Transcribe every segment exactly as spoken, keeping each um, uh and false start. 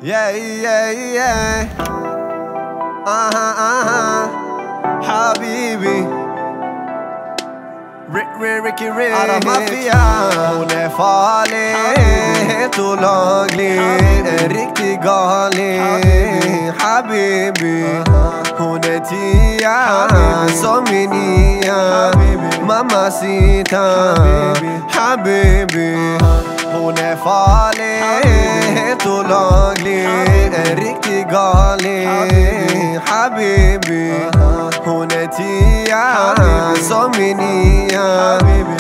Yeah, yeah, yeah. Aha, aha. Habibi. Rick, Rick, Ricky, Rick. Alla maffia. Hon är farlig, helt olaglig. En riktig galning. Habibi. Hon är tia, som min nia. Mamacita. Habibi. Hon är farlig, helt olaglig. En riktig galning. Habibi. Hon är tia, som min nia.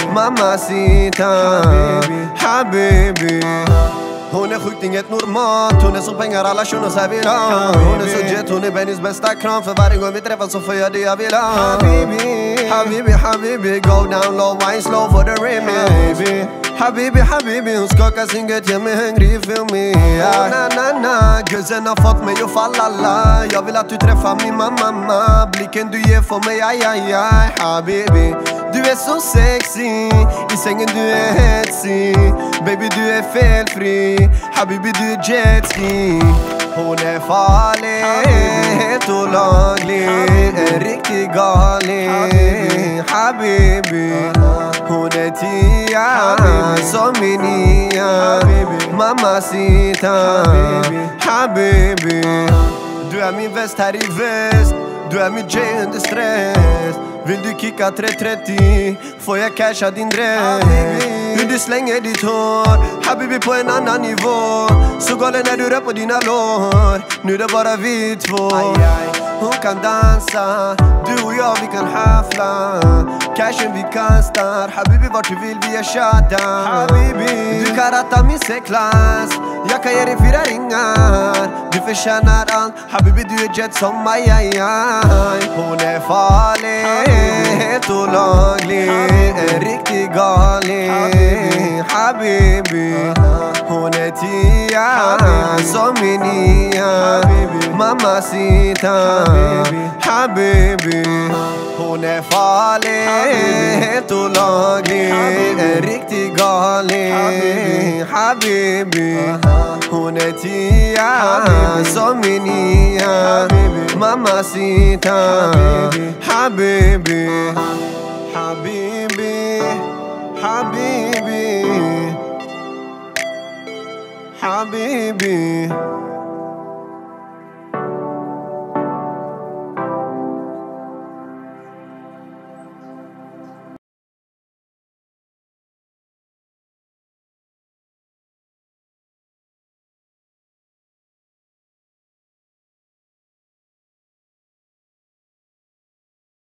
Mamacita. Habibi. Hon är sjukt inget normalt. Hon är så pengar alla shunos här vill ha. Hon är så jet, hon är Bennys bästa kram. För varje gång vi träffas så får jag det jag vill ha. Habibi, Habibi, Habibi. Go down low, wine slow for the remix. Habibi, Habibi, hon skakar sin gött, gör mig hungrig, feel me. Oh, na na na, guzzen har fått mig att falla la. Jag vill att du träffar min mamma. Blicken du ger för mig, aj aj aj. Habibi, du är så sexy. I sängen du är hetsig. Baby du är felfri. Habibi du är jetski. Hon är farlig, helt olaglig. En riktig galning. Habibi. Hon är tia, som min nia. Mamacita. Habibi. Du är min väst här i väst. Du är min J under stress. Vill du kicka tre trettio får jag casha din dress. Hur du slänger ditt hår, Habibi på en annan nivå. Så galen när du rör på dina lår. Nu är det bara vi två. Hon kan dansa, du och jag vi kan hafla. Cashen vi kastar, Habibi vart du vill vi är shada. Habibi, du kan ratta min C-klass. Jag kan ge dig fyra ringar. Du förtjänar allt, Habibi du är jet som aj aj aj. Hon är farlig, helt olaglig. En riktig galning. Habibi. Hon är tia, som min nia. Mamacita. Habibi. Hon är farlig, helt olaglig. En riktig galning. Habibi. Hon är tia, som min nia. Mamacita. Habibi. Habibi. Habibi. Habibi.